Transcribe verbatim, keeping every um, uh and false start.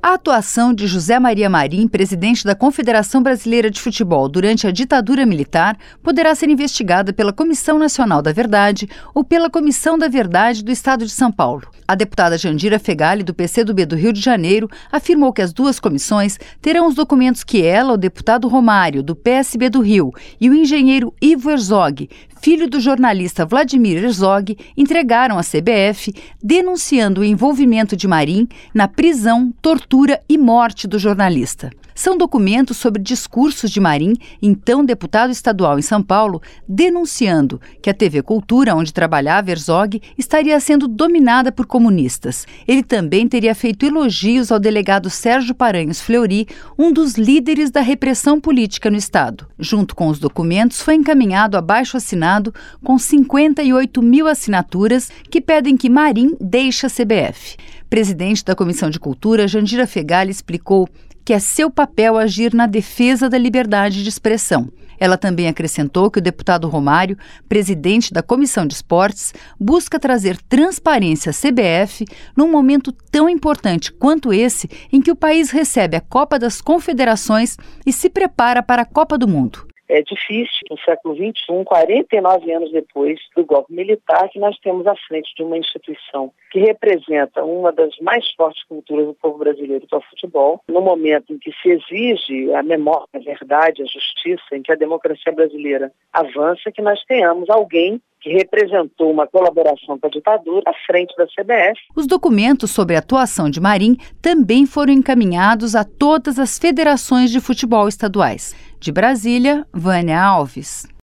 A atuação de José Maria Marim, presidente da Confederação Brasileira de Futebol durante a ditadura militar, poderá ser investigada pela Comissão Nacional da Verdade ou pela Comissão da Verdade do Estado de São Paulo. A deputada Jandira Fegali, do P C do B do Rio de Janeiro, afirmou que as duas comissões terão os documentos que ela, o deputado Romário, do P S B do Rio, e o engenheiro Ivo Herzog, filho do jornalista Vladimir Herzog, entregaram à C B F, denunciando o envolvimento de Marim na prisão, tortura e morte do jornalista. São documentos sobre discursos de Marim, então deputado estadual em São Paulo, denunciando que a T V Cultura, onde trabalhava Herzog, estaria sendo dominada por comunistas. Ele também teria feito elogios ao delegado Sérgio Paranhos Fleury, um dos líderes da repressão política no estado. Junto com os documentos, foi encaminhado abaixo-assinado com cinquenta e oito mil assinaturas que pedem que Marim deixe a C B F. Presidente da Comissão de Cultura, Jandira Fegali, explicou que é seu papel agir na defesa da liberdade de expressão. Ela também acrescentou que o deputado Romário, presidente da Comissão de Esportes, busca trazer transparência à C B F num momento tão importante quanto esse em que o país recebe a Copa das Confederações e se prepara para a Copa do Mundo. É difícil, no século vinte e um, quarenta e nove anos depois do golpe militar, que nós temos à frente de uma instituição que representa uma das mais fortes culturas do povo brasileiro, que é o futebol, no momento em que se exige a memória, a verdade, a justiça, em que a democracia brasileira avança, que nós tenhamos alguém que representou uma colaboração com a ditadura à frente da C B F. Os documentos sobre a atuação de Marim também foram encaminhados a todas as federações de futebol estaduais. De Brasília, Vânia Alves.